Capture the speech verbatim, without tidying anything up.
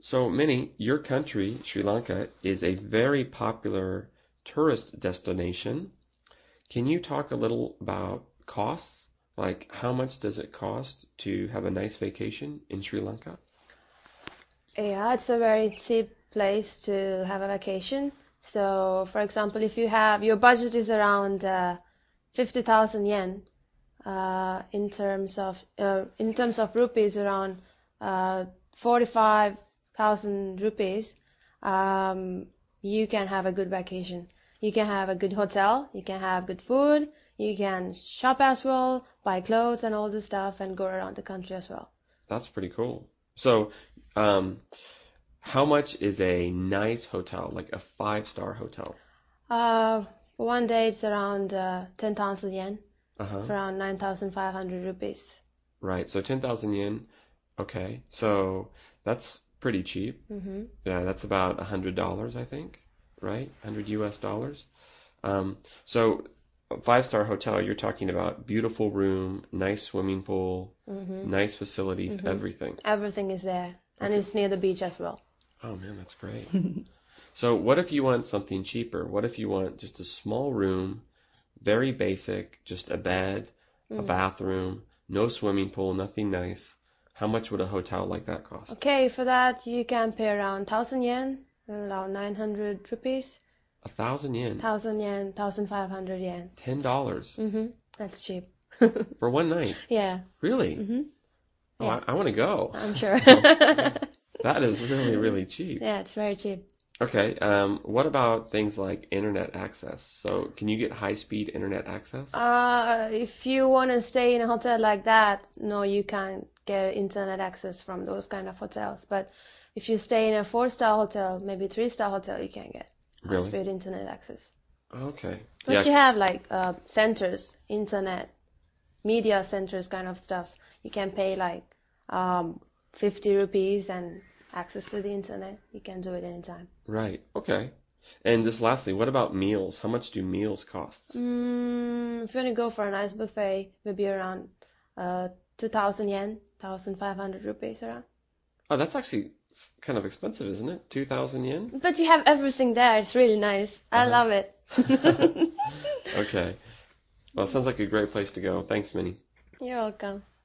So, Minnie, your country, Sri Lanka, is a very popular tourist destination. Can you talk a little about costs? Like, how much does it cost to have a nice vacation in Sri Lanka? Yeah, it's a very cheap place to have a vacation. So, for example, if you have your budget is around uh, fifty thousand yen, uh, in terms of uh, in terms of rupees, around uh, forty-five thousand rupees, um, you can have a good vacation. You can have a good hotel, you can have good food, you can shop as well, buy clothes and all this stuff, and go around the country as well. That's pretty cool. So, um, how much is a nice hotel, like a five-star hotel? Uh, for one day it's around uh, ten thousand yen, Uh-huh. around nine thousand five hundred rupees. Right. So ten thousand yen. Okay. So that's pretty cheap. Mm-hmm. Yeah, that's about one hundred dollars, I think. Right? one hundred U S dollars. Um, so a five-star hotel, you're talking about beautiful room, nice swimming pool, Mm-hmm. nice facilities, Mm-hmm. everything. Everything is there, and Okay. it's near the beach as well. Oh man, that's great. So what if you want something cheaper? What if you want just a small room, very basic, just a bed, a Mm. bathroom, no swimming pool, nothing nice? How much would a hotel like that cost? Okay, for that you can pay around thousand yen, around nine hundred rupees. A thousand yen, Thousand yen, thousand five hundred yen. ten dollars Mm-hmm. That's cheap. for one night. Yeah. Really? Mm-hmm. Oh, Yeah. I, I want to go. I'm sure. That is really, really cheap. Yeah, it's very cheap. Okay, um, what about things like internet access? So, can you get high-speed internet access? Uh, if you want to stay in a hotel like that, no, you can't get internet access from those kind of hotels. But if you stay in a four-star hotel, maybe three-star hotel, you can get Really? high-speed internet access. Okay. But Yeah. you have like uh, centers, internet, media centers kind of stuff. You can pay like um, fifty rupees and access to the internet. You can do it anytime. Right. Okay. And just lastly, what about meals? How much do meals cost? Mm, if you want to go for a nice buffet, maybe around uh, two thousand yen, one thousand five hundred rupees around. Oh, that's actually s- kind of expensive, isn't it? two thousand yen? But you have everything there. It's really nice. I Uh-huh. love it. Okay. Well, it sounds like a great place to go. Thanks, Minnie. You're welcome.